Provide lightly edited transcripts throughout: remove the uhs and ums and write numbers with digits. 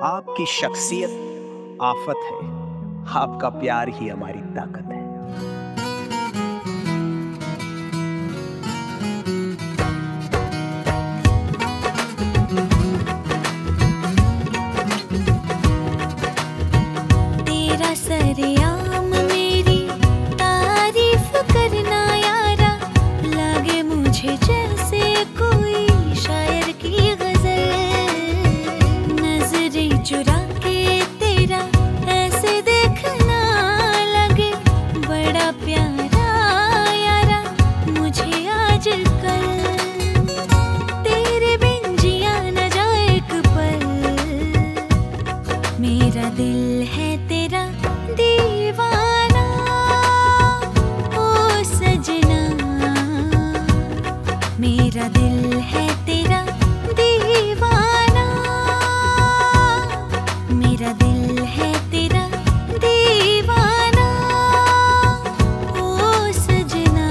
आपकी शख्सियत आफत है, आपका प्यार ही हमारी ताकत है। तेरा सरेआम मेरी तारीफ करना यारा, लागे मुझे जैसे कोई शायर की गजल। नजरें चुरा के तेरा ऐसे देखना लगे, बड़ा प्यारा यारा मुझे आजकल। तेरे बिन जिया न जाए एक पल, मेरा दिल है तेरा दीवाना। ओ सजना, मेरा दिल है तेरा दीवाना। मेरा दिल है तेरा दीवाना। ओ सजना,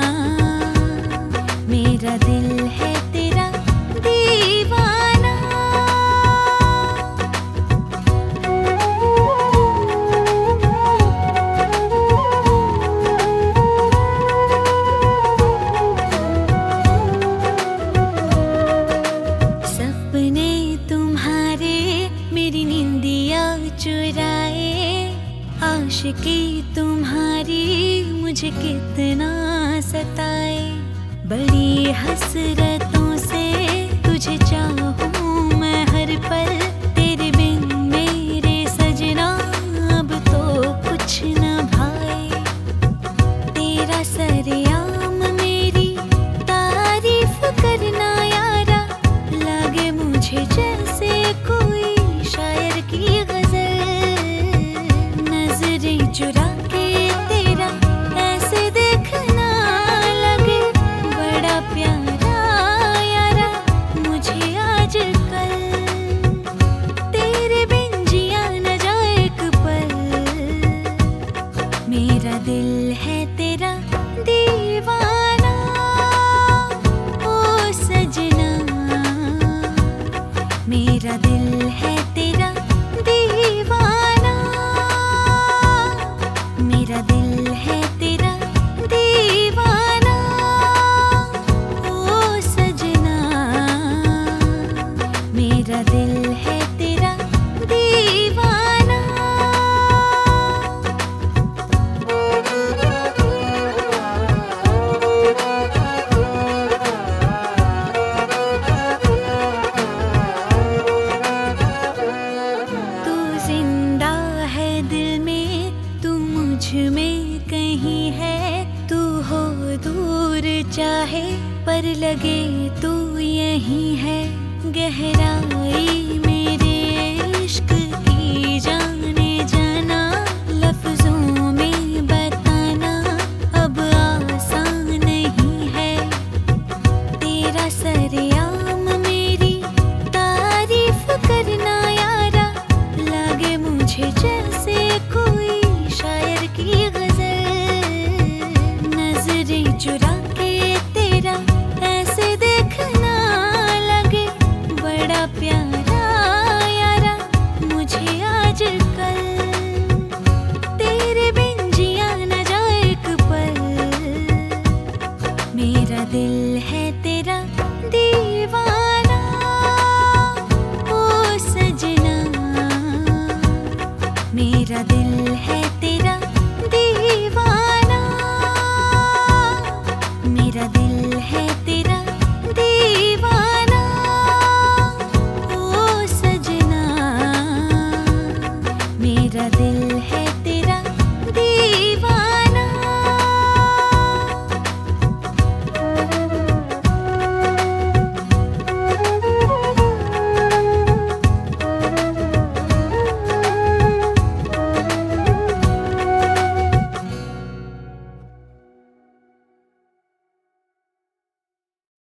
मेरा दिल है तेरा दीवाना। सपने तुम्हारे मेरी नींदिया चुराए, आशिकी तुम्हारी मुझे कितना सताए। बड़ी हसरतों से तुझे चाहूं मैं हर पल, तेरे बिन मेरे सजना अब तो कुछ न भाए। तेरा सरेआम मेरी तारीफ करना यारा, लागे मुझे जैसे कोई शायर की गजल। नजरें चुरा के तेरा ऐसे देखना लगे, बड़ा प्यारा यारा मुझे आजकल। तेरे बिन जिया न जाए एक पल, मेरा दिल है तेरा दीवाना। ओ सजना, मेरा दिल है तेरा दीवाना। मेरा दिल है तेरा दीवाना। ओ सजना, मेरा दिल है तेरा दीवाना। तू जिंदा है दिल में, तू मुझ में कहीं है। तू हो दूर चाहे पर लगे तू यहीं है। गहराई मेरे इश्क की जाने जाना, लफ्जों में बताना अब आसान नहीं है। तेरा सरेआम मेरी तारीफ करना यारा, लागे मुझे जैसे कोई शायर की गजल। नजरें चुरा के तेरा ऐसे देखना लगे, बड़ा प्यारा